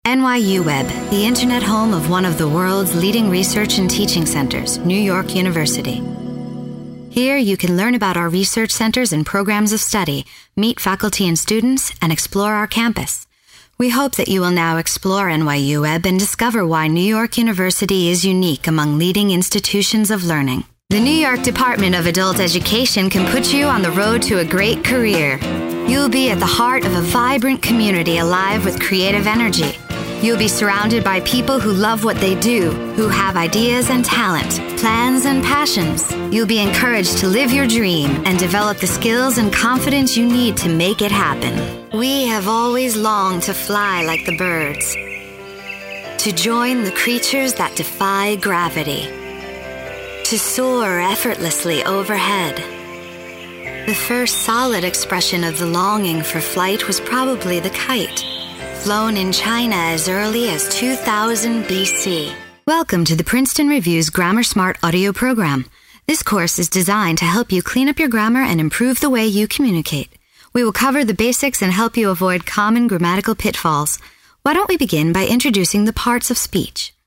NYU Web, the internet home of one of the world's leading research and teaching centers, New York University. Here you can learn about our research centers and programs of study, meet faculty and students, and explore our campus. We hope that you will now explore NYU Web and discover why New York University is unique among leading institutions of learning. The New York Department of Adult Education can put you on the road to a great career. You'll be at the heart of a vibrant community alive with creative energy. You'll be surrounded by people who love what they do, who have ideas and talent, plans and passions. You'll be encouraged to live your dream and develop the skills and confidence you need to make it happen. We have always longed to fly like the birds, to join the creatures that defy gravity, to soar effortlessly overhead. The first solid expression of the longing for flight was probably the kite, flown in China as early as 2000 BC. Welcome to the Princeton Review's Grammar Smart audio program. This course is designed to help you clean up your grammar and improve the way you communicate. We will cover the basics and help you avoid common grammatical pitfalls. Why don't we begin by introducing the parts of speech?